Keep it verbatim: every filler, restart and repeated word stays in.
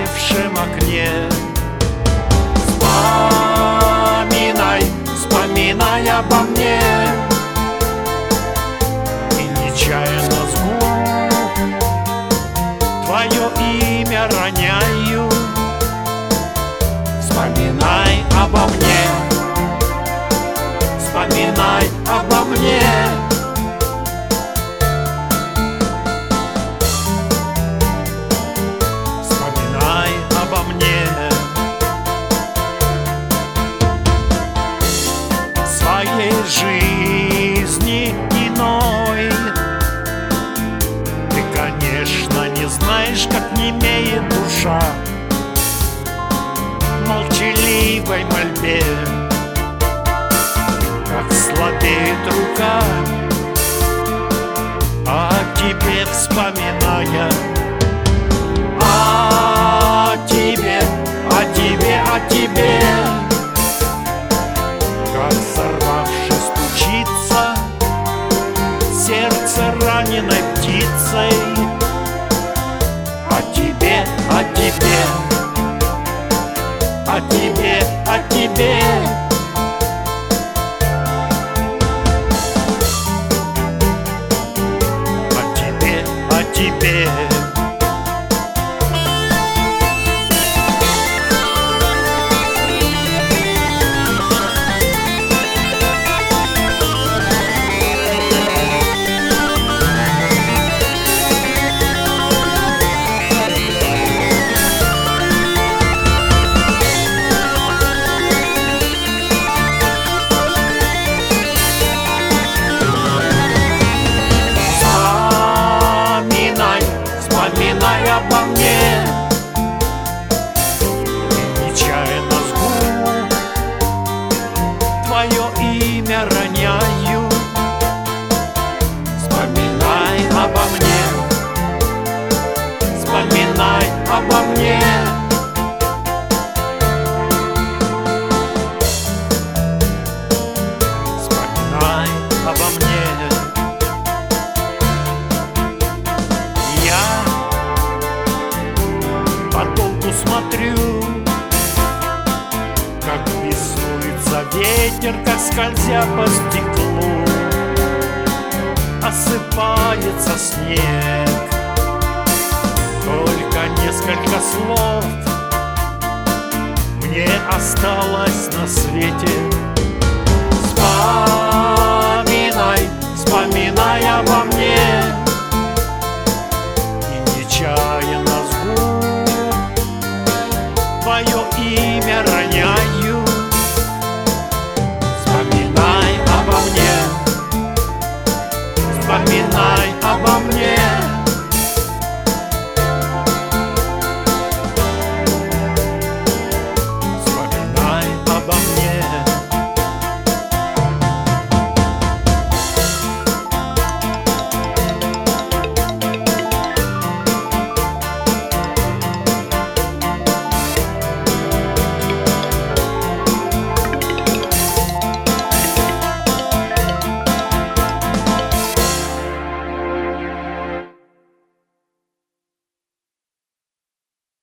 потемневшем окне. Вспоминай, вспоминай обо мне, и нечаянно с губ твое имя роняю. Вспоминай обо мне, вспоминай обо мне. Вспоминай обо мне. Своей жизни иной ты, конечно, не знаешь, как немеет душа в молчаливой мольбе, как слабеет рука, о тебе вспоминая. О тебе, о тебе, о тебе, как сорвавшись стучится сердце раненой птицей. О тебе, о тебе, о тебе, о тебе. О тебе, о тебе. Вспоминай обо мне, нечаянно с губ твое имя роняю. Вспоминай обо мне, вспоминай обо мне. Вспоминай обо мне. Подолгу смотрю, как беснуется ветер, как скользя по стеклу осыпается снег. Только несколько слов мне осталось на свете.